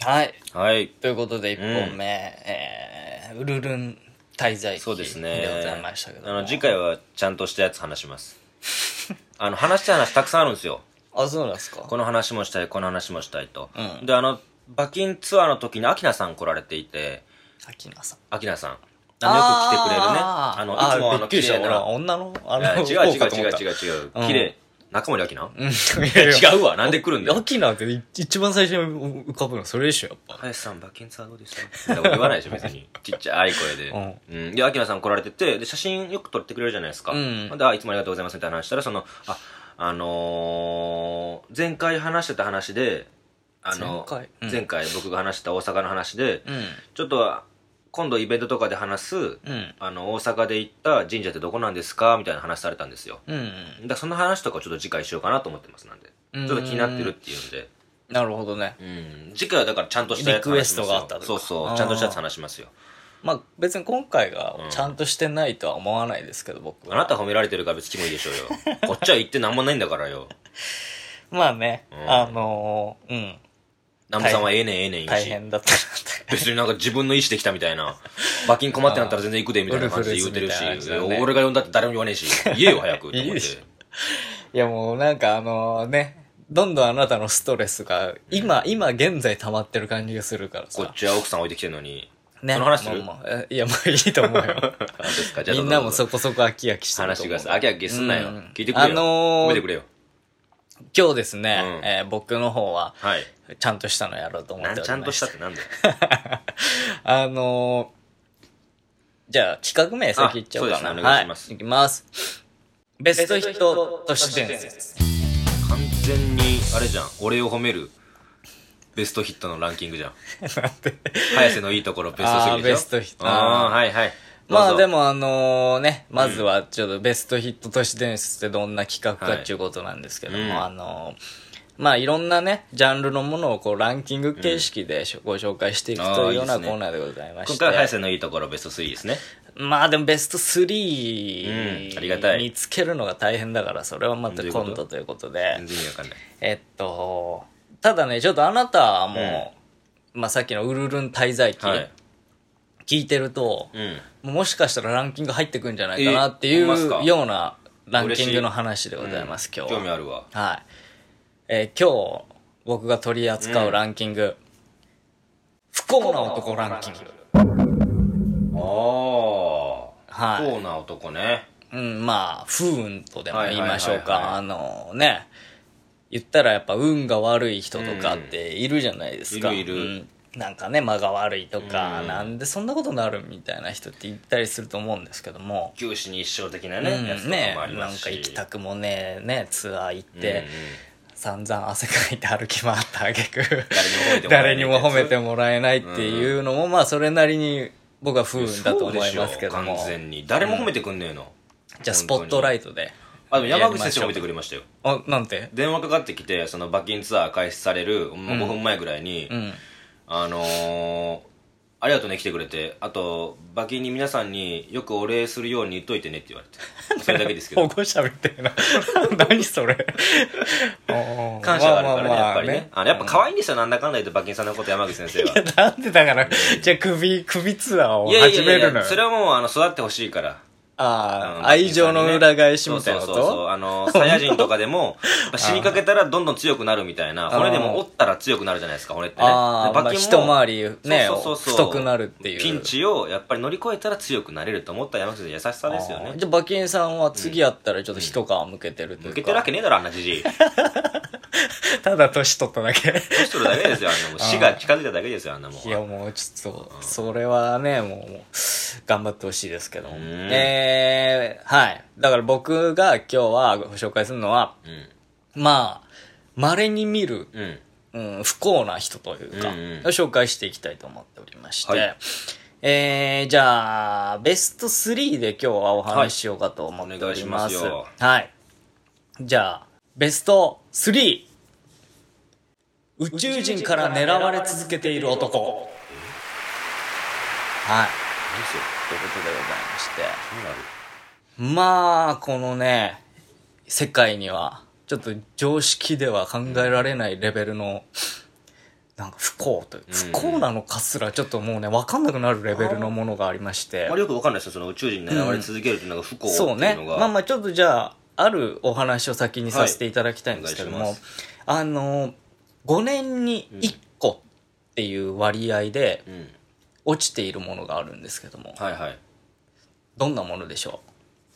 はい。 はい。 ということで1本目、ウルルン滞在記そうですね。 でございましたけども。 次回はちゃんとしたやつ話します。話したい話たくさんあるんですよ。 あ、そうなんですか。 この話もしたい、この話もしたいと。 うん、 で、馬琴ツアーの時にアキナさん来られていて、 アキナさん。 アキナさん。よく来てくれるね。いつもびっくりした。 綺麗な。 女の違う。綺麗。中森明菜違うわ。なんで来るんだよ。 アキナって一番最初に浮かぶのそれでしょ、やっぱ。 林さん、馬琴ツアーどうでした言わないでしょ、別に。ちっちゃい声で。で、アキナさん来られてて、で、写真よく撮ってくれるじゃないですか。で、いつもありがとうございますみたいな話したら、前回話してた話で、前回僕が話した大阪の話で、ちょっと、今度イベントとかで話す、大阪で行った神社ってどこなんですかみたいな話されたんですよ。だその話とかちょっと次回しようかなと思ってますなんで。ちょっと気になってるっていうんで。 なるほどね。 次回はだからちゃんとしたやつ話しますよ。 リクエストがあったとか。 そう。ちゃんとしたやつ話しますよ。 まあ別に今回がちゃんとしてないとは思わないですけど、僕は。 あなた褒められてるから別にキモいでしょうよ。こっちは言ってなんもないんだからよ。 まあね、 南部さんはええねん言うし。 大変だったなって。 別になんか自分の意思できたみたいな。馬琴困ってなったら全然行くでみたいな感じで言うてるし、俺が呼んだって誰も言わねえし、言えよ早くと思って。いやもうなんかどんどんあなたのストレスが今現在溜まってる感じがするからさ。 こっちは奥さん置いてきてるのに。 ね。 その話する？ いや、まあいいと思うよ。みんなもそこそこ飽き飽きしてると思う。 話してください。飽き飽きすんなよ。聞いてくれよ。褒めてくれよ。 今日ですね、僕の方は、ちゃんとしたのやろうと思っておりまして。 ちゃんとしたってなんだよ。じゃあ企画名先言っちゃおうかな。 そうですね、お願いします。 いきます。ベストヒット都市伝説。 完全に、あれじゃん。俺を褒めるベストヒットのランキングじゃん。 なんで早瀬のいいところベスト3でしょ。 ベストヒット。 はい。 まあでもまずはちょっとベストヒット都市伝説ってどんな企画かっていうことなんですけども、まあいろんなね、ジャンルのものをこうランキング形式でご紹介していくというようなコーナーでございまして。 今回は早瀬のいいところベスト3ですね。 まあでもベスト3 ありがたい見つけるのが大変だから、それはまた今度ということで。 全然意味わかんない。 ただね、ちょっとあなたも、まあさっきのウルルン滞在記、聞いてると、もしかしたらランキング入ってくんじゃないかなっていうようなランキングの話でございます、今日は。 興味あるわ。 はい。今日僕が取り扱うランキング、不幸な男ランキング。 不幸な男ね。 まあ不運とでも言いましょうか。言ったらやっぱ運が悪い人とかっているじゃないですか。 いる。 なんかね、間が悪いとか、なんでそんなことになるみたいな人って言ったりすると思うんですけども、 九死に一生的なね、やつとかもありますし、 なんか行きたくもねツアー行って、散々汗かいて歩き回った挙句誰にも褒めてもらえないっていうのも、まあそれなりに僕は不運だと思いますけども。 完全に誰も褒めてくんねえの。 じゃあスポットライトで。 でも山口先生褒めてくれましたよ。 なんて電話かかってきて、その馬琴ツアー開始される5分前ぐらいに、ありがとうね来てくれて、あと馬琴に皆さんによくお礼するように言っといてねって言われて、それだけですけど。 保護者みたいな。何それ。 感謝があるからね、やっぱりね。やっぱ可愛いんですよ、なんだかんだ言って馬琴さんのこと山口先生は。 いや、なんでだから、じゃあ首ツアーを始めるのよ。 それはもう育ってほしいから。 愛情の裏返しみたいなこと？ そう。サイヤ人とかでも、死にかけたらどんどん強くなるみたいな、骨でも折ったら強くなるじゃないですか、骨ってね。 馬琴も一回りね、太くなるっていう。 ピンチをやっぱり乗り越えたら強くなれると思った山口先生優しさですよね。 じゃあ馬琴さんは次やったらちょっと一皮むけてるというか。 向けてるわけねえだろ、あんなじじい。 ただ年取っただけ。 年取るだけですよ、あんなもん。死が近づいただけですよ、あんなもん。 いやもうちょっと、それはね、もう、頑張ってほしいですけど。はい。だから僕が今日はご紹介するのは、まあ、稀に見る、不幸な人というか、紹介していきたいと思っておりまして、じゃあ、ベスト3で今日はお話ししようかと思っております。はい。じゃあ、ベスト3。宇宙人から狙われ続けている男。はい。ということでございまして。まあ、このね、世界には、ちょっと常識では考えられないレベルのなんか不幸という、不幸なのかすらちょっともうね、わかんなくなるレベルのものがありまして。 あれよくわかんないですよ、その宇宙人に狙われ続けるっていうのが不幸っていうのが。 そうね。まあまあちょっとじゃあ、あるお話を先にさせていただきたいんですけども、5年に1個っていう割合で落ちているものがあるんですけども、 はいはい。 どんなものでしょ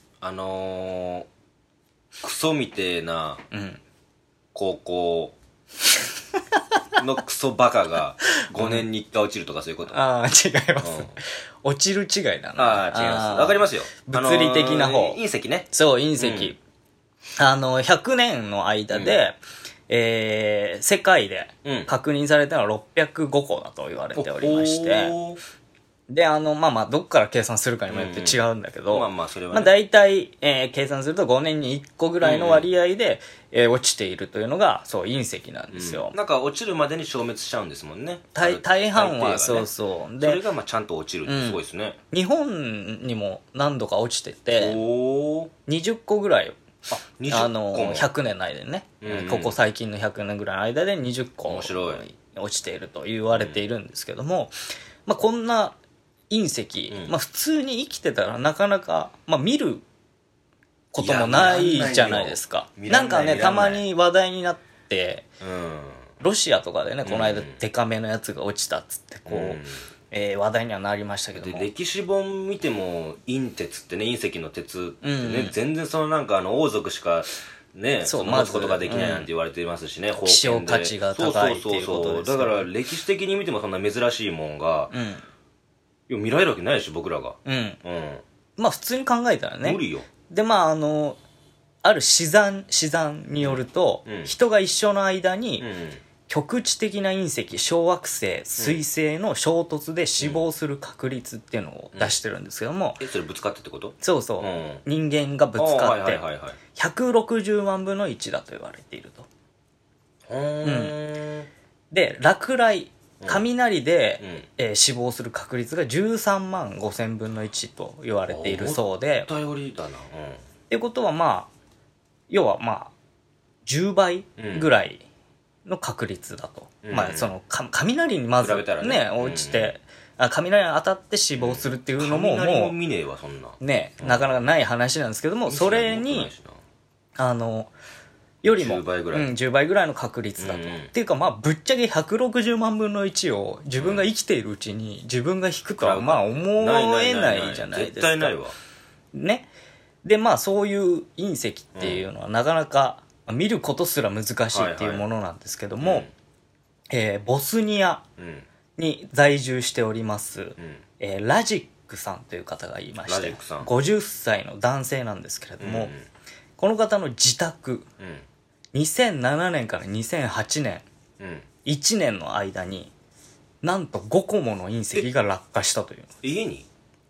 クソみてえな高校のクソバカが5年に1回落ちるとかそういうこと。 ああ、違います。落ちる違いだな。 ああ、違います。わかりますよ。 物理的な方。 隕石ね。 そう、隕石。100年の間で、世界で確認されたのは605個だと言われておりまして、で、まあまあ、どっから計算するかにもよって違うんだけど、 まあまあ、それはね。 まあ、大体、計算すると5年に1個ぐらいの割合で、落ちているというのが、そう、隕石なんですよ。 なんか落ちるまでに消滅しちゃうんですもんね。 大半は、そうそう。 で、それがまあちゃんと落ちるってすごいですね。 日本にも何度か落ちてて、20個ぐらい、100年の間にね、ここ最近の100年ぐらいの間で20個落ちていると言われているんですけども、まあこんな隕石、まあ普通に生きてたらなかなか、まあ見ることもないじゃないですか。なんかね、たまに話題になって、ロシアとかでね、この間デカめのやつが落ちたっつって、こう、話題にはなりましたけども。 歴史本見ても、隕鉄ってね、隕石の鉄ってね、全然そのなんか王族しか、ね、その持つことができないなんて言われていますしね、 希少価値が高いっていうことです。 だから歴史的に見てもそんな珍しいもんが、見られるわけないでしょ、僕らが。まあ普通に考えたらね。 無理よ。 で、まあある試算によると、人が一生の間に、局地的な隕石、小惑星、彗星の衝突で死亡する確率っていうのを出してるんですけども。 それぶつかってってこと？ そうそう。人間がぶつかって、160万分の1だと言われていると。で、落雷、雷で、死亡する確率が13万5千分の1と言われているそうで。 頼りだな。 っていうことはまあ、要はまあ、10倍ぐらいの確率だと。まあ、その、雷にまずね、落ちて、雷に当たって死亡するっていうのも、 雷も見ねえわ、そんな。 ね、なかなかない話なんですけども、それに、よりも10倍ぐらいの確率だと。っていうかまあぶっちゃけ160万分の1を自分が生きているうちに自分が引くとはまあ思えないじゃないですか。 絶対ないわ。 ね。でまあそういう隕石っていうのはなかなか見ることすら難しいっていうものなんですけども、ボスニアに在住しております、ラジックさんという方がいまして、50歳の男性なんですけれども、この方の自宅、2007年から2008年、1年の間になんと5個もの隕石が落下したという。 家に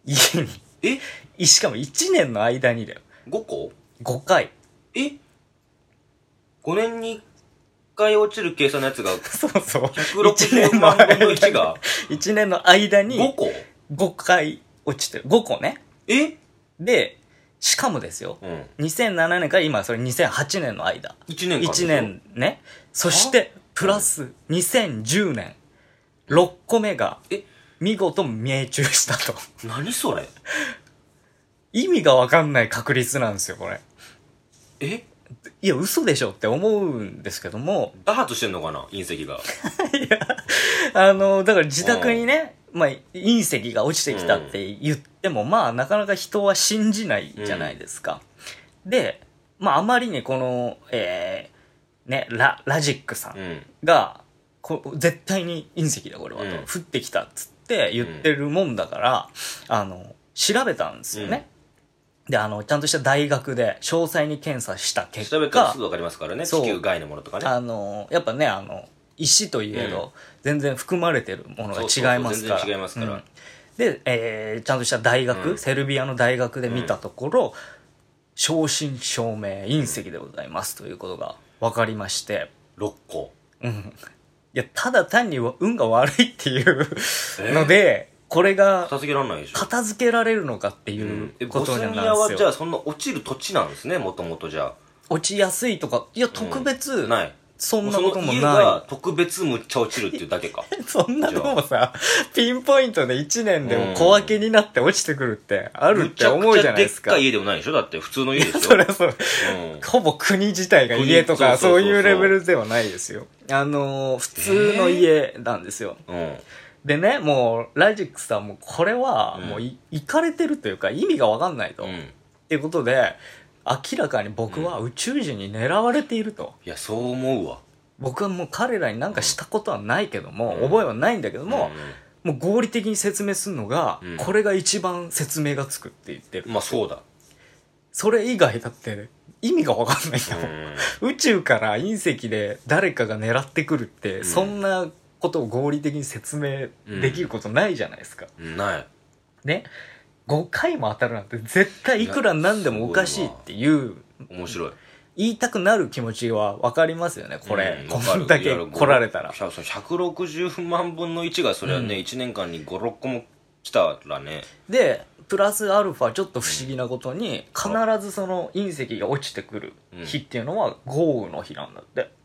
しかも1年の間にだよ。 5個 ?5 回。 5年に1回落ちる計算のやつが、 そうそう。 160万分の1が 1年の間に 5個 ?5 回落ちてる。5個ね。で、しかもですよ、2007年から今それ2008年の間。1年ね。そして、プラス2010年、6個目が、見事命中したと。 何それ？ 意味がわかんない確率なんですよ、これ。いや、嘘でしょって思うんですけども。 打発してんのかな、隕石が。 いや、だから自宅にね、まあ、隕石が落ちてきたって言っても、まあ、なかなか人は信じないじゃないですか。で、まあ、あまりにこの、ね、ラジックさんが、絶対に隕石だ、これは、と。降ってきたっつって言ってるもんだから、調べたんですよね。で、ちゃんとした大学で詳細に検査した結果。 調べたらすぐわかりますからね、地球外のものとかね。 やっぱね、石といえど、全然含まれてるものが違いますから。 全然違いますから。 で、ちゃんとした大学、セルビアの大学で見たところ、正真正銘隕石でございますということが分かりまして。 6個。 いや、ただ単に運が悪いっていうので、これが片付けられないでしょ。 片付けられるのかっていうことなんですよ。 ボスニアはじゃあそんな落ちる土地なんですね、もともとじゃあ。 落ちやすいとか、いや、特別、 ない。 そんなこともない。 その家が特別むっちゃ落ちるっていうだけか。 そんなのもさ、ピンポイントで1年でも小分けになって落ちてくるってあるって思うじゃないですか。 むちゃくちゃでっかい家でもないでしょだって普通の家でしょ。 それはそう、ほぼ国自体が家とかそういうレベルではないですよ。普通の家なんですよ。でね、もうラジックさんもこれはもういかれてるというか意味がわかんないと。っていうことで、明らかに僕は宇宙人に狙われていると。 いや、そう思うわ。 僕はもう彼らに何かしたことはないけども、覚えはないんだけども、もう合理的に説明するのが、これが一番説明がつくって言ってる。 まあそうだ。 それ以外だって意味がわかんないんだもん。宇宙から隕石で誰かが狙ってくるって、そんなことを合理的に説明できることないじゃないですか。 ない。 ね。5回も当たるなんて絶対いくらなんでもおかしいっていう。 面白い。 言いたくなる気持ちは分かりますよね、これ。こんだけ来られたら。 160万分の1がそれはね、1年間に5、6個も来たらね。 で、プラスアルファちょっと不思議なことに、必ずその隕石が落ちてくる日っていうのは豪雨の日なんだって。 へ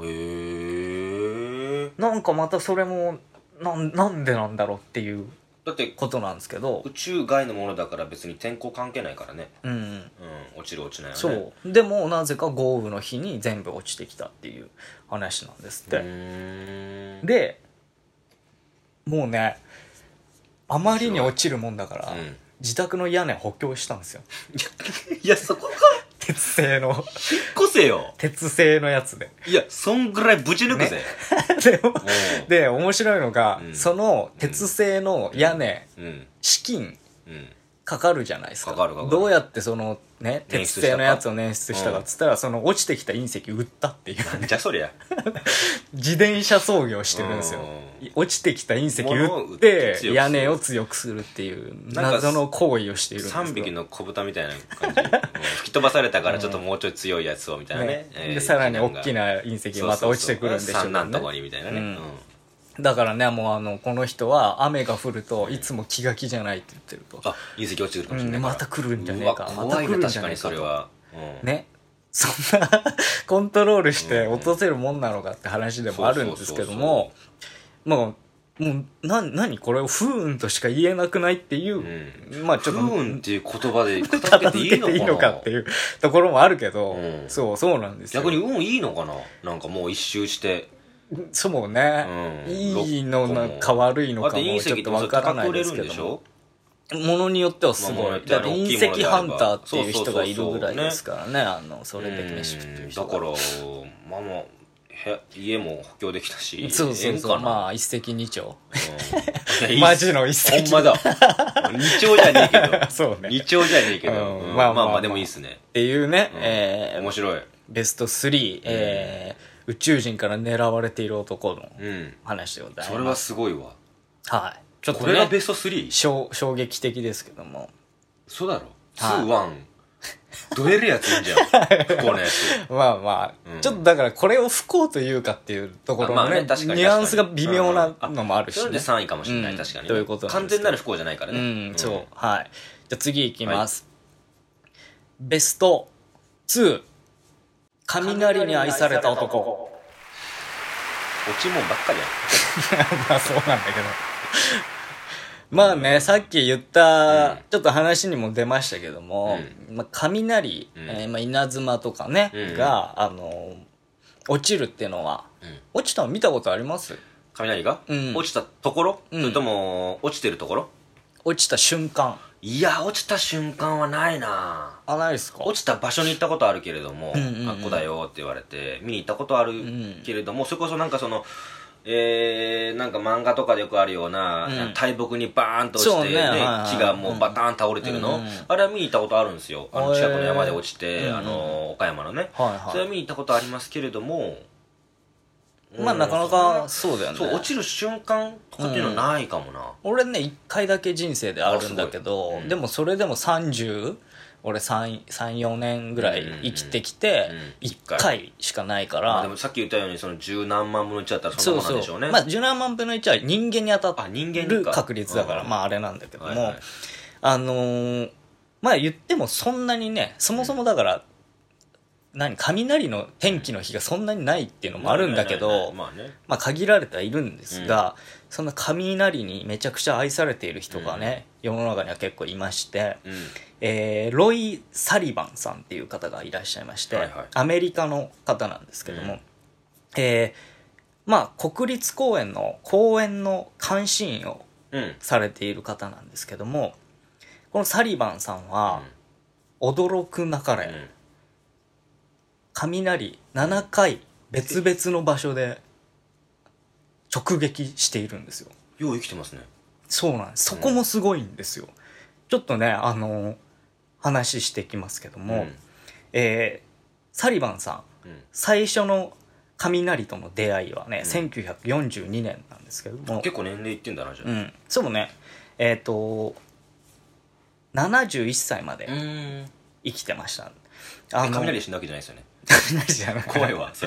ー。 なんかまたそれも、なんでなんだろうっていう。 だってことなんですけど、 宇宙外のものだから別に天候関係ないからね。落ちる落ちないよね。 そうでもなぜか豪雨の日に全部落ちてきたっていう話なんですって。でもうね、あまりに落ちるもんだから、自宅の屋根補強したんですよ。 いやそこか。 鉄製の。引っ越せよ。 鉄製のやつで。 いや、そんぐらいぶち抜くぜ。 で、面白いのが、その鉄製の屋根、資金、かかるじゃないですか。どうやってそのね、鉄製のやつを捻出したかっつったら、その落ちてきた隕石売ったっていう。 なんじゃそりゃ。 自転車操業してるんですよ。落ちてきた隕石売って屋根を強くするっていう謎の行為をしているんですよ。 3匹の子豚みたいな感じ。吹き飛ばされたからちょっともうちょい強いやつをみたいなね。 でさらに大きな隕石がまた落ちてくるんでしょうね。 三男とこにみたいなね。 だからね、もうこの人は雨が降るといつも気が気じゃないって言ってると。 あ、隕石落ちてくるかもしれない。 また来るんじゃねえか。また来るんじゃねえかと。ね。そんなコントロールして落とせるもんなのかって話でもあるんですけども、もう何これを不運としか言えなくないっていう、まあちょっと不運っていう言葉で片付けていいのかっていうところもあるけど、そうなんですよ。 逆に運いいのかな。なんかもう一周してそうね、いいのか悪いのかもちょっとわからないですけども、ものによってはすごい。だって隕石ハンターっていう人がいるぐらいですからね、それで飯食ってる人だからまあまあ家も補強できたし、 そうまあ一石二鳥、マジの一石。 ほんまだ。二鳥じゃねえけど。 そうね。 二鳥じゃねえけど。まあまあでもいいっすね。 っていうね、 面白い。 ベスト3、宇宙人から狙われている男の話でございます。 それはすごいわ。 はい。ちょっとね、 これがベスト 3？ 衝撃的ですけども。 そうだろ。2、1。どえるやついいんじゃん。不幸なやつ。 まあまあ、ちょっとだからこれを不幸というかっていうところのね、ニュアンスが微妙なのもあるしね。 それで3位かもしれない、確かに。 ということ完全なる不幸じゃないからね。 そう。はい。じゃあ次いきます。ベスト2。雷に愛された男。 落ちもんばっかりやん。 まあそうなんだけど。まあね、さっき言った、ちょっと話にも出ましたけども、雷、稲妻とかね、が、落ちるっていうのは、落ちたの見たことあります？ 雷が落ちたところそれとも、落ちてるところ？ 落ちた瞬間。 いや、落ちた瞬間はないな。 ないですか？ 落ちた場所に行ったことあるけれども、あっこだよって言われて、見に行ったことあるけれども、それこそなんかその、なんか漫画とかでよくあるような、大木にバーンと落ちて、木がもうバターン倒れてるの、あれは見に行ったことあるんですよ。近くの山で落ちて、岡山のね。それは見に行ったことありますけれども、 まあなかなかそうだよね。 そう、落ちる瞬間とかっていうのはないかもな。 俺ね、1回だけ人生であるんだけど、でもそれでも俺3、4年ぐらい生きてきて、1回しかないから。 でもさっき言ったように、その10何万分の1だったらそんなもんなんでしょうね。 まあ10何万分の1は人間に当たる確率だから、まああれなんだけども、まあ言ってもそんなにね、そもそもだから、 雷の天気の日がそんなにないっていうのもあるんだけど、まあ限られてはいるんですが、そんな雷にめちゃくちゃ愛されている人がね、世の中には結構いまして、ロイ・サリバンさんっていう方がいらっしゃいまして、アメリカの方なんですけども、まあ国立公園の公園の監視員をされている方なんですけども、このサリバンさんは驚くなかれ、雷7回別々の場所で直撃しているんですよ。 よう生きてますね。 そうなんです。そこもすごいんですよ。ちょっとね、話していきますけども、サリバンさん、最初の雷との出会いはね、1942年なんですけども。 結構年齢いってんだな、じゃあ。 そうね、71歳まで生きてました。 雷死んだわけじゃないですよね。 雷じゃない。 怖いわ、それ。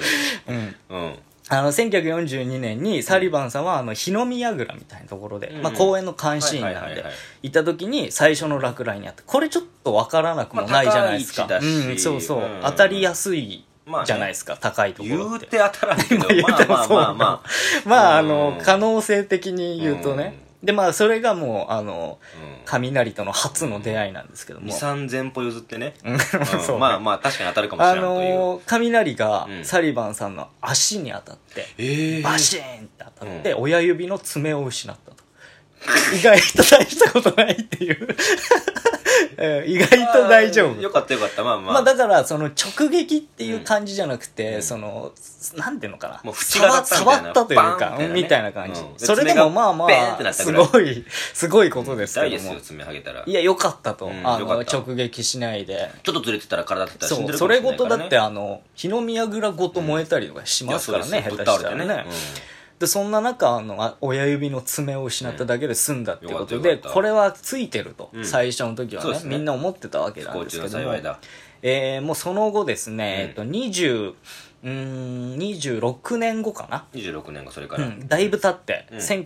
1942年にサリバンさんは火の宮蔵みたいなところで、まあ、公園の監視員なんでいた時に最初の落雷にあって、これちょっと分からなくもないじゃないですか。そうそう、当たりやすいじゃないですか、高いところって。 言うて当たらんけど、まあ可能性的に言うとね。でまあそれがもう雷との初の出会いなんですけども、 2,3000歩譲ってね。まあまあ確かに当たるかもしれないという。 雷がサリバンさんの足に当たってバシーンって当たって親指の爪を失ったと。意外と大したことないっていう意外と大丈夫。 よかったよかった。まあだからその直撃っていう感じじゃなくて、そのなんていうのかな、もう触ったというかみたいな感じ。それでもまあまあすごいことですけども。いやよかったと、直撃しないで。 ちょっとずれてたら体だったら死んでるかそもしれないからね。 れごとだって火の宮蔵ごと燃えたりとかしますからね、下手したらね。でそんな中親指の爪を失っただけで済んだってことで、これはついてると、最初の時はねみんな思ってたわけなんですけども、もうその後ですね、26年後かな、 26年後、それからだいぶ経って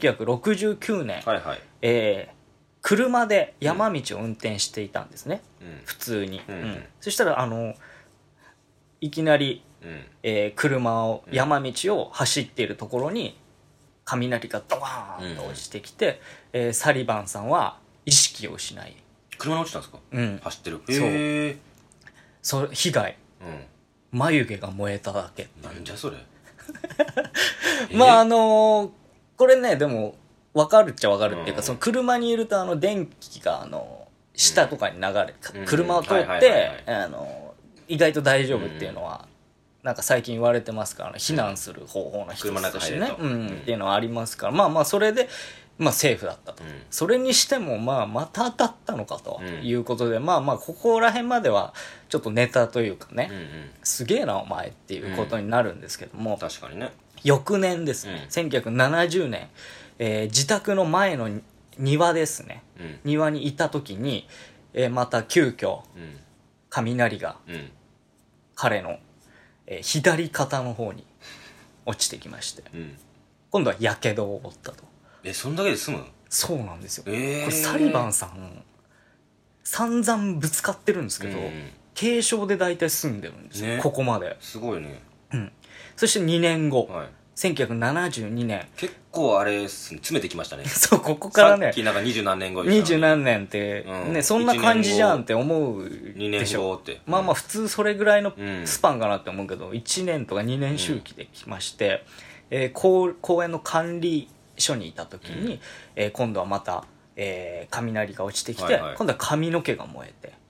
1969年、車で山道を運転していたんですね、普通に。そしたらいきなり車を山道を走っているところに雷がドワーンと落ちてきて、サリバンさんは意識を失い。 車に落ちたんですか？走ってる。 そう被害、眉毛が燃えただけ。 なんじゃそれまあこれねでも分かるっちゃ分かるっていうか、その車にいると電気が下とかに流れ、車を通って意外と大丈夫っていうのはなんか最近言われてますから、避難する方法の一つとしてね、っていうのはありますから、まあまあそれでセーフだったと。それにしてもまた当たったのかということで、まあまあここら辺まではちょっとネタというかね、すげえなお前っていうことになるんですけども、 確かにね。 翌年ですね、1970年、自宅の前の庭ですね、庭にいた時に、また急遽雷が彼の左肩の方に落ちてきまして、今度はやけどを負ったと。 そんだけで済む？ そうなんですよ。これサリバンさん散々ぶつかってるんですけど、軽傷で大体済んでるんですよ、ここまで。 すごいね。 そして2年後、1972年。 結構あれ詰めてきましたね。 そう、ここからね、 さっきなんか20何年後 20何年ってね、そんな感じじゃんって思うでしょ。 2年後って。 まあまあ普通それぐらいのスパンかなって思うけど、1年とか2年周期で来まして、公園の管理所にいた時に、今度はまた雷が落ちてきて、今度は髪の毛が燃えて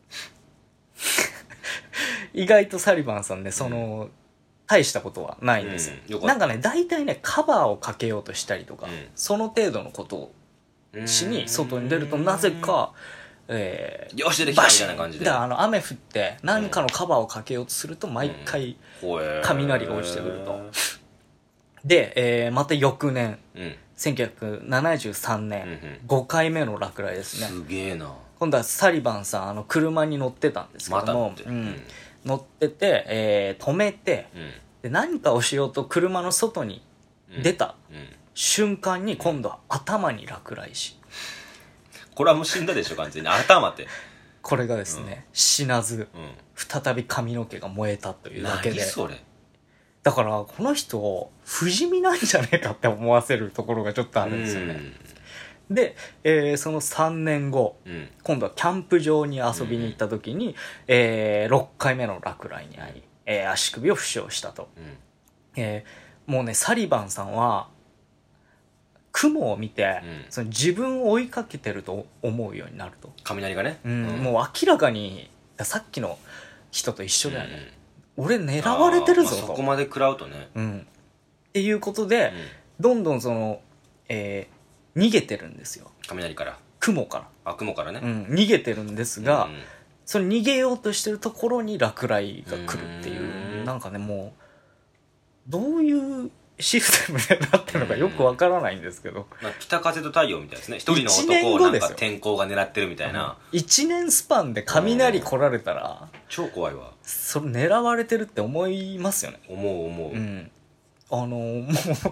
意外とサリバンさんね、大したことはないんです、なんかね大体ねカバーをかけようとしたりとか、その程度のことをしに外に出ると、なぜかよし出てきたみたいな感じで、 だから雨降って何かのカバーをかけようとすると毎回雷が落ちてくると。で、また翌年、1973年、5回目の落雷ですね。 すげえな。 今度はサリバンさん車に乗ってたんですけども、乗ってて、止めて、で何かをしようと車の外に出た瞬間に今度は頭に落雷し、 これはもう死んだでしょ完全に。頭ってこれがですね、死なず、再び髪の毛が燃えたというだけで。 何それ。 だからこの人不死身なんじゃねえかって思わせるところがちょっとあるんですよね。で、その3年後、今度はキャンプ場に遊びに行った時に、6回目の落雷に遭い、足首を負傷したと、もうねサリバンさんは雲を見て、その自分を追いかけてると思うようになると。 雷がね、 もう明らかにさっきの人と一緒だよね、俺狙われてるぞと、 そこまで食らうとね、 っていうことで、どんどんその、逃げてるんですよ、 雷から、 雲から、 雲からね、 逃げてるんですが、その逃げようとしてるところに落雷が来るっていう、なんかねもうどういうシステムでなってるのかよくわからないんですけど、 北風と太陽みたいですね。一人の男をなんか天候が狙ってるみたいな。 1年スパンで雷来られたら超怖いわ。 それ狙われてるって思いますよね。 思う。 もう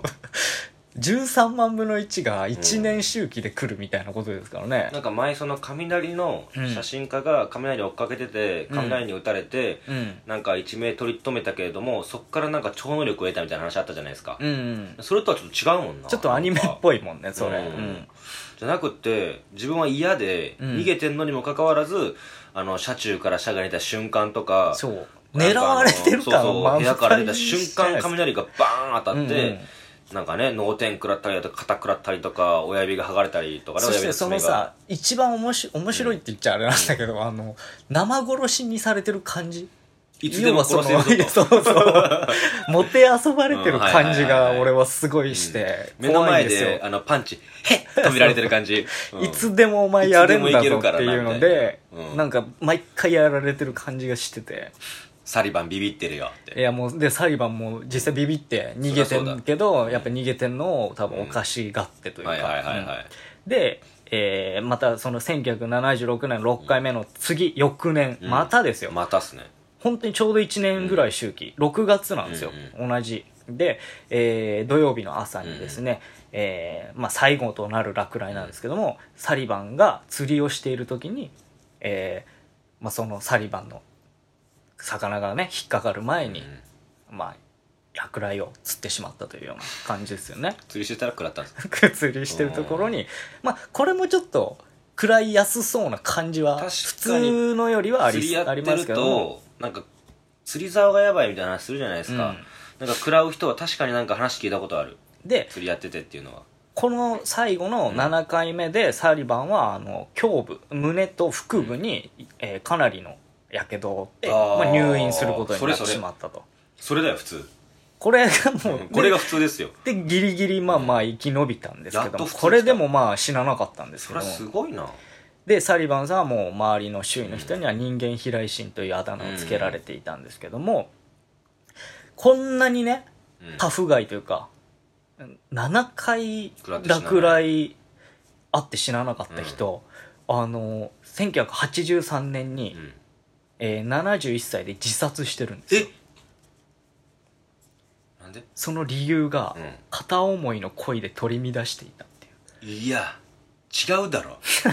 13万分の1が1年周期で来るみたいなことですからね。 なんか前その雷の写真家が雷を追っかけてて、雷に打たれて、なんか一命取り留めたけれども、そっからなんか超能力を得たみたいな話あったじゃないですか。それとはちょっと違うもんな。 ちょっとアニメっぽいもんねそれ。 じゃなくって自分は嫌で逃げてんのにもかかわらず、車中から車外に出た瞬間とか、 そう狙われてるから、 部屋から出た瞬間雷がバーン当たって、なんかね、脳天食らったりとか肩食らったりとか親指が剥がれたりとかね。 そしてそのさ、一番面白いって言っちゃあれなんだけど、生殺しにされてる感じ、 いつでも殺せるぞともてあそばれてる感じが俺はすごいして、 目の前でパンチへっ止められてる感じ、 いつでもお前やれんだぞっていうので、なんか毎回やられてる感じがしてて、 サリバンビビってるよって。 いやもうでサリバンも実際ビビって逃げてんけど、やっぱ逃げてんのを多分おかしがってというか、で、またその1976年6回目の次翌年、またですよ、 またっすね。 本当にちょうど1年ぐらい周期、6月なんですよ、同じで、土曜日の朝にですね、最後となる落雷なんですけども、サリバンが釣りをしている時に、そのサリバンの魚がね引っかかる前に、落雷を釣ってしまったというような感じですよね。 釣りしてたら食らったんですか釣りしてるところに、これもちょっと食らいやすそうな感じは普通のよりはありますけども、 なんか釣り竿がやばいみたいな話するじゃないですか、なんか食らう人は確かになんか話聞いたことある。 で釣りやっててっていうのは、 この最後の7回目でサリバンは胸部、胸と腹部に、かなりのやけどを負って、入院することになってしまったと。 それだよ普通。 これがもう、 これが普通ですよ。 でギリギリ生き延びたんですけども、これでも死ななかったんですけども、 それはすごいな。 でサリバンさんはもう周りの周囲の人には人間飛来神というあだ名をつけられていたんですけども、こんなにねタフガイというか7回落雷あって死ななかった人、1983年に、71歳で自殺してるんですよ。 なんで？ その理由が、片思いの恋で取り乱していたっていう。 いや違うだろ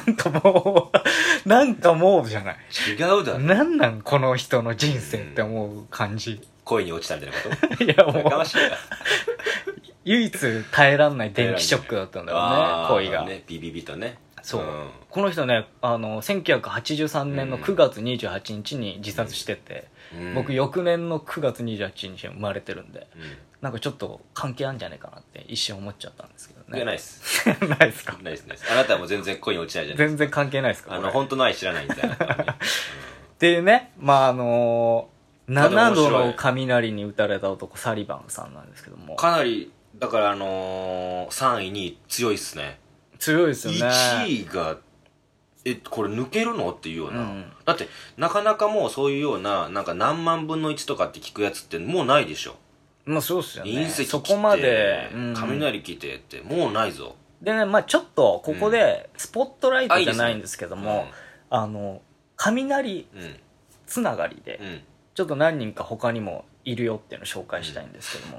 なんかもうじゃない、 違うだろ、 なんこの人の人生って思う感じ。 恋に落ちたみたいなこといやもう唯一耐えらんない電気ショックだったんだろうね、恋がね、ビビビとね。 そう、この人ね1983年の9月28日に自殺してて、僕翌年の9月28日に生まれてるんで、なんかちょっと関係あるんじゃないかなって一瞬思っちゃったんですけどね。 いやないっすないっすか？ ないっすあなたはもう全然恋に落ちないじゃないですか。 全然関係ないですか？ 本当の愛知らないんでっていうね、7度の雷に打たれた男サリバンさんなんですけども、 かなりだから3位に強いっすね。 強いですよね。 1位がこれ抜けるのっていうような、だってなかなかもうそういうようななんか何万分の1とかって聞くやつってもうないでしょ。 そうっすよね。 隕石来てそこまで、 雷来てってもうないぞ。 でね、ちょっとここでスポットライトじゃないんですけども、雷つながりで、ちょっと何人か他にもいるよっていうのを紹介したいんですけども、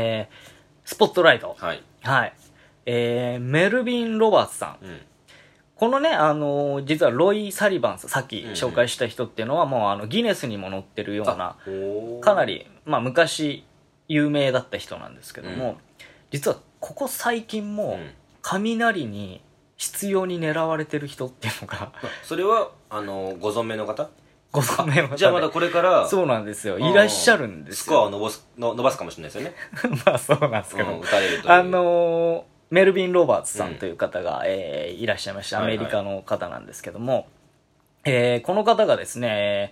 スポットライト、はい、メルビン・ロバーツさん、 このね、実はロイ・サリバンス、さっき紹介した人っていうのはもうギネスにも載ってるような、かなり、まあ昔有名だった人なんですけども、実はここ最近も雷に執拗に狙われてる人っていうのがそれは、ご存命の方ご存命の方で。 じゃあまだこれから、 そうなんですよ。いらっしゃるんですよ。 スコアを伸ばすかもしれないですよね。 まあそうなんですけど。 打たれるという。 メルビン・ロバーツさんという方が、いらっしゃいました。アメリカの方なんですけども、この方がですね、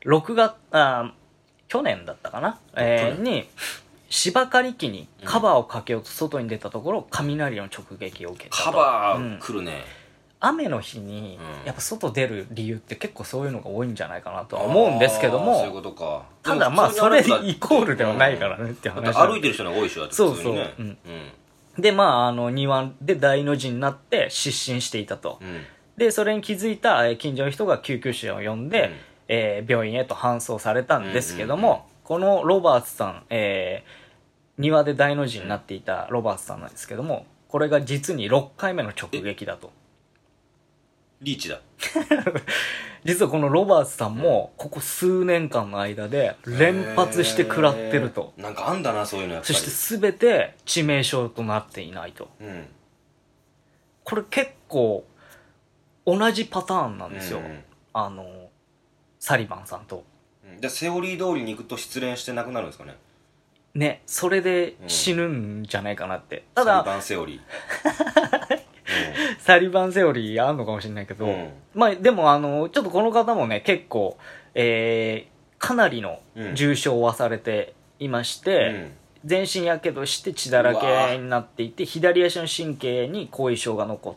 去年だったかな、に、芝刈り機にカバーをかけようと外に出たところ、雷の直撃を受けたと。 カバー来るね。 雨の日に、やっぱ外出る理由って結構そういうのが多いんじゃないかなとは思うんですけども、 そういうことか。 ただまあそれイコールではないからねって話。 歩いてる人が多いでしょ、 そうそう。で、まあ、庭で大の字になって失神していたと。で、それに気づいた近所の人が救急車を呼んで、病院へと搬送されたんですけども、このロバーツさん、庭で大の字になっていたロバーツさんなんですけども、これが実に6回目の直撃だと。 リーチだ。 実はこのロバーツさんもここ数年間の間で連発して食らってると。 なんかあんだな、そういうのやっぱり。 そして全て致命傷となっていないと。これ結構同じパターンなんですよ。サリバンさんと。 じゃあセオリー通りに行くと失恋して亡くなるんですかね。 ね、それで死ぬんじゃないかなって。ただサリバンセオリー。 サリバンセオリーあんのかもしれないけど、まあでもちょっとこの方もね結構、かなりの重傷を負わされていまして、全身やけどして血だらけになっていて、左足の神経に後遺症が残って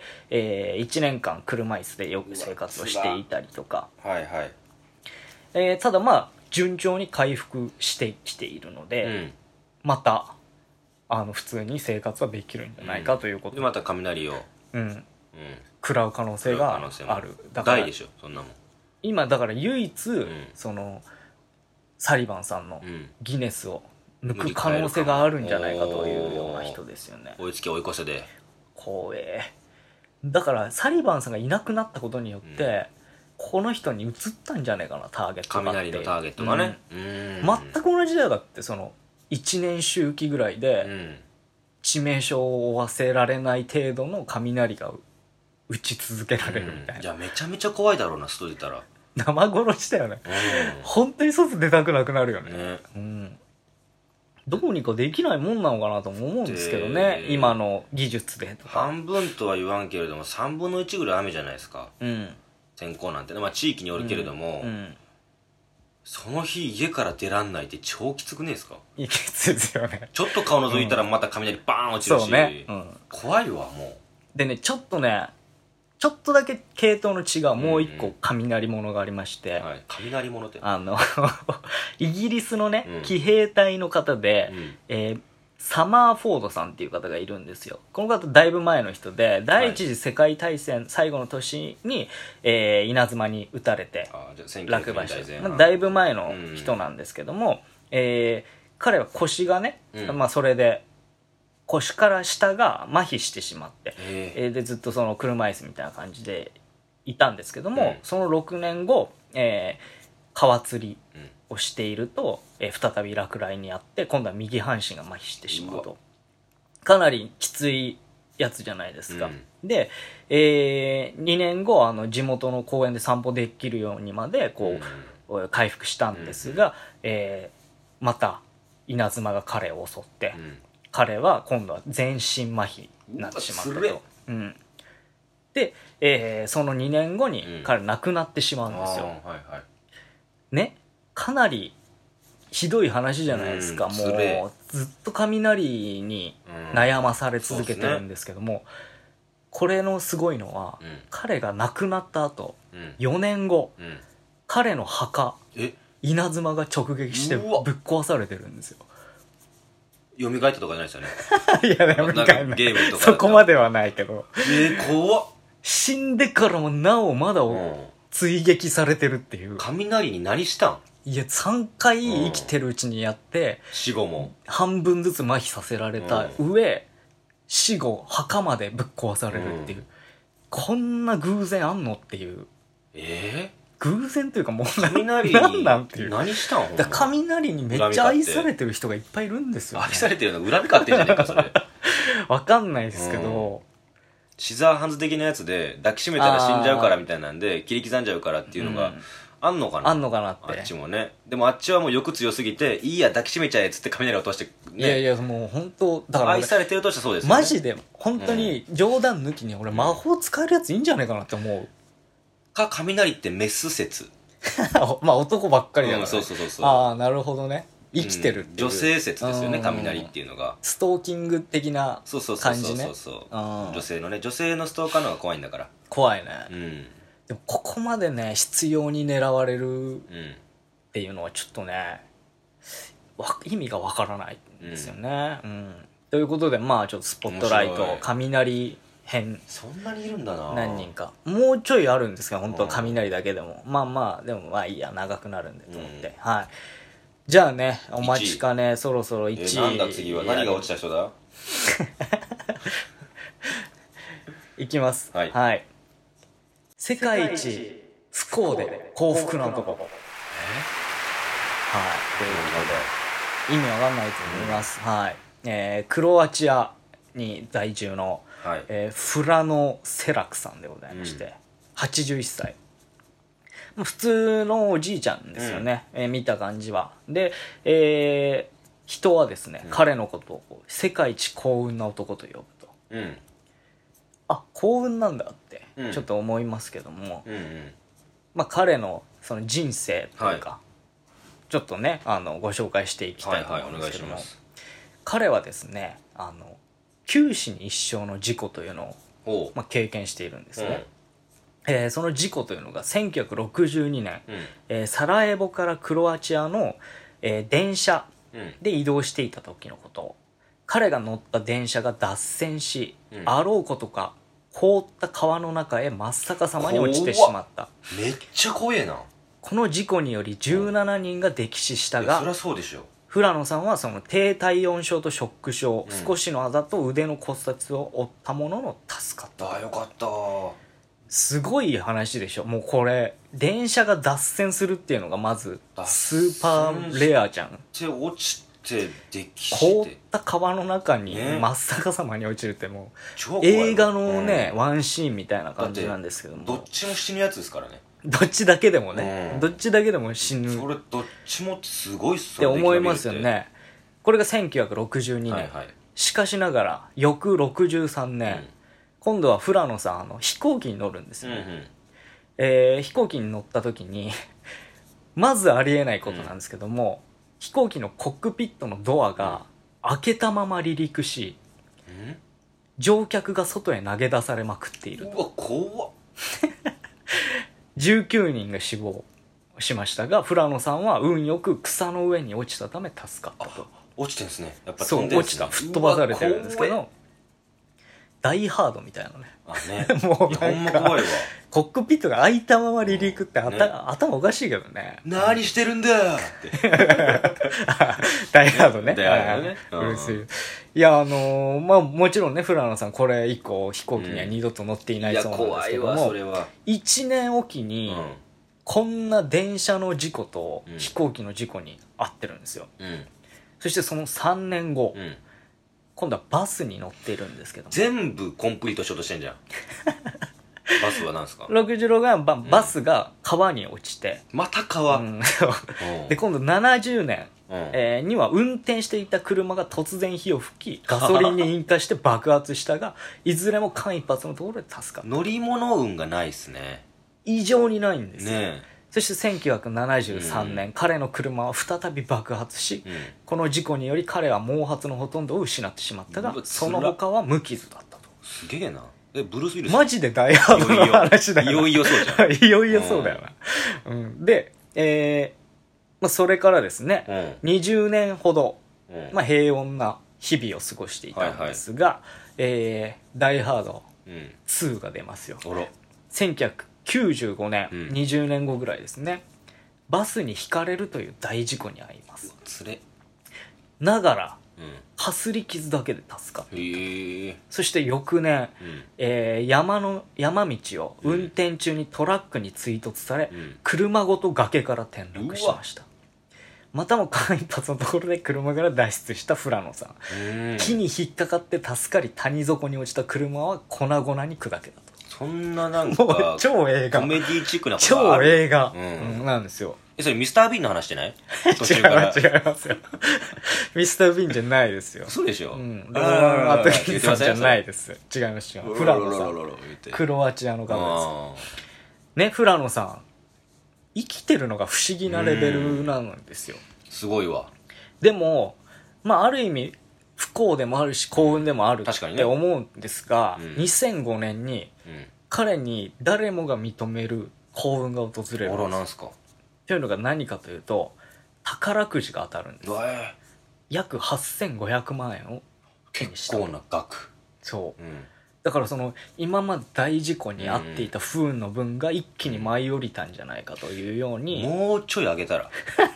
、1年間車椅子でよく生活をしていたりとか、ただまあ順調に回復してきているので、また普通に生活はできるんじゃないかということで、また雷を食らう可能性がある。 だから大でしょ、そんなもん。 今だから唯一、そのサリバンさんのギネスを抜く可能性があるんじゃないかというような人ですよね。 追いつき追い越せで光栄だから。サリバンさんがいなくなったことによって、この人に移ったんじゃないかな、ターゲットが。 雷のターゲットがね、 全く同じだよ。だってその1年周期ぐらいで致命傷を負わせられない程度の雷が打ち続けられるみたいな。 いやめちゃめちゃ怖いだろうな、外出たら。 生殺しだよね。本当に外出たくなくなるよね。どうにかできないもんなのかなとも思うんですけどね、今の技術でとか。 半分とは言わんけれども3分の1ぐらい雨じゃないですか、天候なんてね。まあ地域によるけれども、その日家から出らんないって超きつくねえですか。 いいきついですよね。 ちょっと顔覗いたらまた雷バーン落ちるし、そうね、怖いわもう。でね、ちょっとだけ系統の違うもう一個雷物がありまして、 雷物ってイギリスのね、騎兵隊の方で、サマーフォードさんっていう方がいるんですよ。この方だいぶ前の人で、第一次世界大戦最後の年に、稲妻に撃たれて落馬して、だいぶ前の人なんですけども、彼は腰がね、まあそれで腰から下が麻痺してしまって、でずっとその車椅子みたいな感じでいたんですけども、その6年後、川釣りをしていると、再び落雷にあって今度は右半身が麻痺してしまうと。かなりきついやつじゃないですか。で、2年後地元の公園で散歩できるようにまでこう、回復したんですが、また稲妻が彼を襲って、彼は今度は全身麻痺になってしまったと。で、その2年後に彼亡くなってしまうんですよ。ね、かなりひどい話じゃないですか。もうずっと雷に悩まされ続けてるんですけども、これのすごいのは、彼が亡くなった後、4年後、彼の墓、稲妻が直撃してぶっ壊されてるんですよ。 蘇ったとかじゃないですよね。 いや、蘇らない。そこまではないけど。 怖っ。 死んでからもなおまだ追撃されてるっていう。 雷に何したん？ いや、3回生きてるうちにやって、 死後も半分ずつ麻痺させられた上、死後墓までぶっ壊されるっていう。 こんな偶然あんのっていう。偶然というかもう雷なんなんっていう。 何したん？ だ雷にめっちゃ愛されてる人がいっぱいいるんですよ、ね。 愛されてるの恨み買ってんじゃねえかそれ。 わかんないですけど、 シザーハンズ的なやつで抱きしめたら死んじゃうからみたいなんで切り刻んじゃうからっていうのがあんのかな、 あんのかなって。 あっちもね。でもあっちはもう欲強すぎていいや抱きしめちゃえっつって雷を落として、 ね、いやいやもう本当だから愛されてるとしてそうですよね。 マジで本当に冗談抜きに俺魔法使えるやついいんじゃないかなって思う。 か雷ってメス説。 まあ男ばっかりだから、ね、 そうそうそうそう。 ああなるほどね。生きてるっていう、 女性説ですよね、雷っていうのが。 ストーキング的な感じね。 女性のね、女性のストーカーの方が怖いんだから。 怖いね。でもここまでね執拗に狙われるっていうのはちょっとね意味がわからないんですよね。ということでまあちょっとスポットライト雷編、 そんなにいるんだな。 何人かもうちょいあるんですけど本当は雷だけでもまあまあでもまあいいや長くなるんでと思って、はい。じゃあねお待ちかねそろそろ1位、 なんだ次は何が落ちた人だ。 いきます。はい、世界一不幸で幸福な男。はい、ということで意味わかんないと思います。はい、クロアチアに在住の、フラノ・セラクさんでございまして、81歳。普通のおじいちゃんですよね、見た感じは。で、人はですね、彼のことを世界一幸運な男と呼ぶと、あ、幸運なんだってちょっと思いますけども、まあ、彼のその人生というか、ちょっとねご紹介していきたいと思うんですけども、彼はですね九死に一生の事故というのを、まあ、経験しているんですね。その事故というのが1962年、サラエボからクロアチアの、電車で移動していた時のこと。彼が乗った電車が脱線し、あろうことか凍った川の中へ真っ逆さまに落ちてしまった。 めっちゃ怖えな。 この事故により17人が溺死したが、 そりゃそうでしょ。 フラノさんはその低体温症とショック症、少しのあざと腕の骨折を負ったものの助かった。 あ、よかった。 すごい話でしょ。もうこれ電車が脱線するっていうのがまずスーパーレアじゃん。 落ちて溺死凍った川の中に真っ逆さまに落ちるってもう映画のね、ワンシーンみたいな感じなんですけども、 どっちも死ぬやつですからね。 どっちだけでもね、どっちだけでも死ぬ。 それどっちもすごいっすって思いますよね。これが1962年、しかしながら翌63年、今度はフラノさん飛行機に乗るんですよね。飛行機に乗った時にまずありえないことなんですけども、飛行機のコックピットのドアが開けたまま離陸し、乗客が外へ投げ出されまくっている。 うわ怖っ。 19人が死亡しましたが、フラノさんは運よく草の上に落ちたため助かったと。 落ちてんですね。やっぱそう落ちた、吹っ飛ばされてるんですけど、ダイハードみたいなね。もうほんま怖いわ。 コックピットが開いたまま離陸って頭おかしいけどね。 何してるんだって。 ダイハードね。 ダイハードね。 いやまあもちろんねフラノさんこれ以降飛行機には二度と乗っていないそうなんですけども、1年おきにこんな電車の事故と飛行機の事故に遭ってるんですよ。そしてその3年後、今度はバスに乗っているんですけども、 全部コンプリートしようとしてんじゃん。バスは何ですか ？66がバスが川に落ちて、 また川、 で今度70年、には運転していた車が突然火を吹きガソリンに引火して爆発したがいずれも間一髪のところで助かった。 乗り物運がないっすね。 異常にないんですよ、 ね。 そして1973年、彼の車は再び爆発し、この事故により彼は毛髪のほとんどを失ってしまったが、その他は無傷だったと。 すげえな。ブルース・ウィルスマジでダイハードの話だよ。 いよいよそうじゃん。 いよいよそうだよな。で、まあ、それからですね、20年ほど、まあ、平穏な日々を過ごしていたんですが、ダイハード2が出ますよ。1995年、20年後ぐらいですね。バスにひかれるという大事故に遭います。ながら、 かすり傷だけで助かった。 へえ。 そして翌年、山道を運転中にトラックに追突され、車ごと崖から転落しました。またも間一髪のところで車から脱出した富良野さん。木に引っかかって助かり、谷底に落ちた車は粉々に砕けたと。 そんななんか超映画、 コメディチックなことがある。 超映画、なんですよ。 それミスター・ビーンの話じゃない？途中から違いますよ。ミスター・ビーンじゃないですよ。 そうでしょ。 ロマン・アトキンソンじゃないです。違いますよ。富良野さん、クロアチアの方ですね。富良野さん生きてるのが不思議なレベルなんですよ。 すごいわ。 でもある意味不幸でもあるし幸運でもあるって思うんですが、2005年に彼に誰もが認める幸運が訪れるんです。 なんすか？ というのが何かというと、宝くじが当たるんです。約8500万円を手にした。 結構な額。 そう、だからその今まで大事故に遭っていた不運の分が一気に舞い降りたんじゃないかというように、 もうちょい上げたら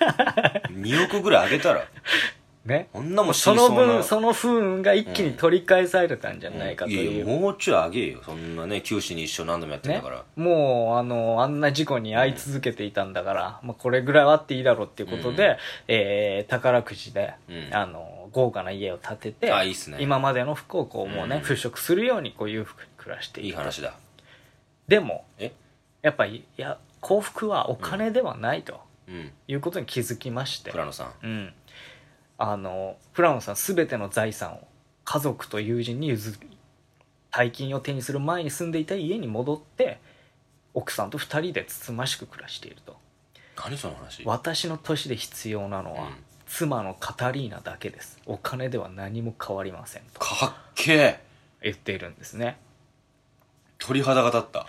2億ぐらい上げたらね、 こんなもん死にそうな、 その不運が一気に取り返されたんじゃないかという、 もうちょい上げよ。そんなね、九死に一生何度もやってんだから、 もうあんな事故に遭い続けていたんだから、これぐらいはあっていいだろうっていうことで、宝くじで、豪華な家を建てて、 いいっすね、 今までの不幸をこうもうね、払拭するようにこう裕福に暮らしていいい話だ。 でもやっぱり幸福はお金ではないということに気づきまして、 富良野さん、 富良野さん全ての財産を家族と友人に譲り、大金を手にする前に住んでいた家に戻って奥さんと2人でつつましく暮らしていると。 何その話？ 私の年で必要なのは、妻のカタリーナだけです。お金では何も変わりませんとかっけえ言っているんですね。 鳥肌が立った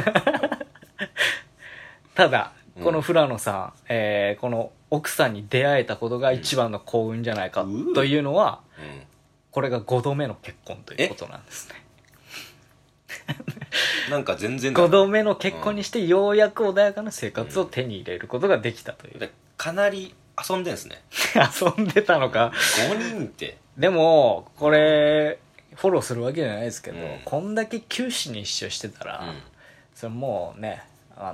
ただこの富良野さん、この奥さんに出会えたことが一番の幸運じゃないかというのは、これが5度目の結婚ということなんですね。 なんか全然 5度目の結婚にしてようやく穏やかな生活を手に入れることができたという、 かなり遊んでんすね遊んでたのか。 5人ってでもこれフォローするわけじゃないですけど、こんだけ九死に一生してたら、それもうね、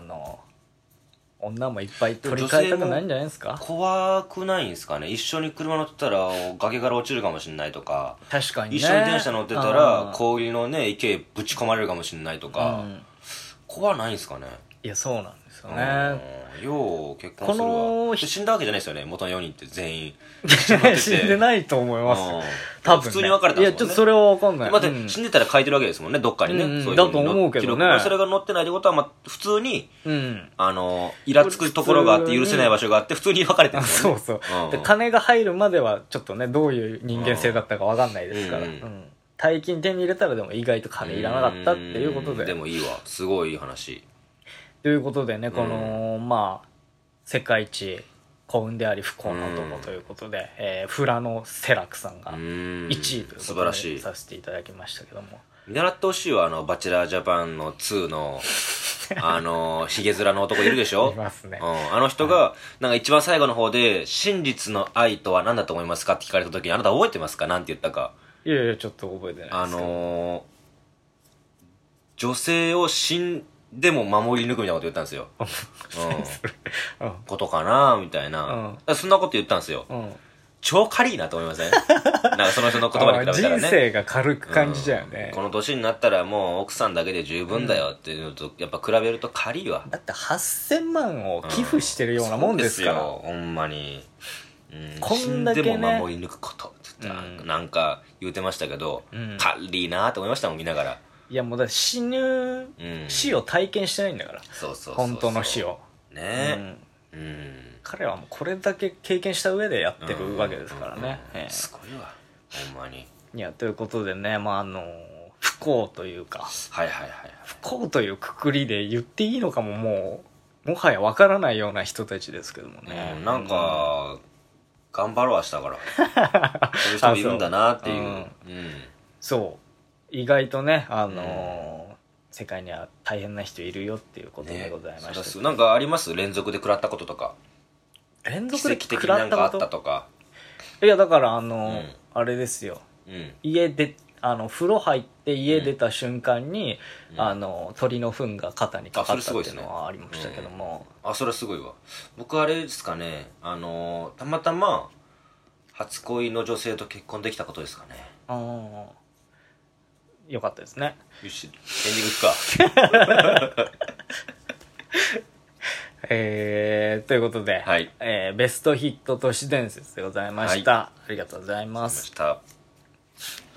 女もいっぱい取り替えたくないんじゃないですか。 怖くないんですかね。一緒に車乗ってたら崖から落ちるかもしれないとか、 確かにね、 一緒に電車乗ってたら氷のね池へぶち込まれるかもしれないとか、怖ないんですかね。 いやそうなんですよね。 よう結婚するわ。死んだわけじゃないですよね、元の4人って全員死んでないと思います多分、ね、 普通に別れたんですもんね。 いやちょっとそれは分かんない。 待って、死んでたら書いてるわけですもんね、どっかにね、 そういうだと思うけどね。 それが載ってないってことは、普通にイラつくところがあって許せない場所があって普通に別れてるんですもんね。 そうそう、で金が入るまではちょっとねどういう人間性だったか分かんないですから、大金手に入れたらでも意外と金いらなかったっていうことで、 でもいいわ、すごいいい話ということでね、この世界一幸運であり不幸な男ということで、富良野セラクさんが1位ということでさせていただきましたけども、 見習ってほしいわ。バチェラージャパンの2のヒゲ面の男いるでしょ。 いますね。 あの人がなんか一番最後の方で真実の愛とは何だと思いますかって聞かれた時に、あなた覚えてますか？なんて言ったか。 いやいやちょっと覚えてないですけど、 女性を死んでも守り抜くみたいなこと言ったんですよことかなみたいな、そんなこと言ったんですよ。超軽いなと思いません？なんかその人の言葉に比べたらね、 人生が軽く感じちゃうね、 この年になったらもう奥さんだけで十分だよっていうのとやっぱ比べると軽いわ。 だって8000万を寄付してるようなもんですから、 そうですよほんまに、 こんだけね、 死んでも守り抜くことって言ったら、なんか言うてましたけど、軽いなと思いましたもん見ながら。 いやもうだって死を体験してないんだから、本当の死をね、 彼はもうこれだけ経験した上でやってるわけですからね。 すごいわほんまに。 いやということでね、不幸というか、不幸というくくりで言っていいのかももはやわからないような人たちですけどもね、 なんか頑張ろう明日からそういう人もいるんだなっていう、 そう意外とね世界には大変な人いるよっていうことでございました。 なんかあります？連続で食らったこととか、 連続で奇跡的になんかあったとか。 いやだからあれですよ、 うん、 家で風呂入って家出た瞬間に、鳥の糞が肩にかかったっていうのはありましたけども、 それはすごいわ。僕あれですかね、たまたま初恋の女性と結婚できたことですかね。 よかったですね。 よし、エンディングいくか。 ということで、 はい、 ベストヒット都市伝説でございました。はい、ありがとうございます。 ありがとうございました。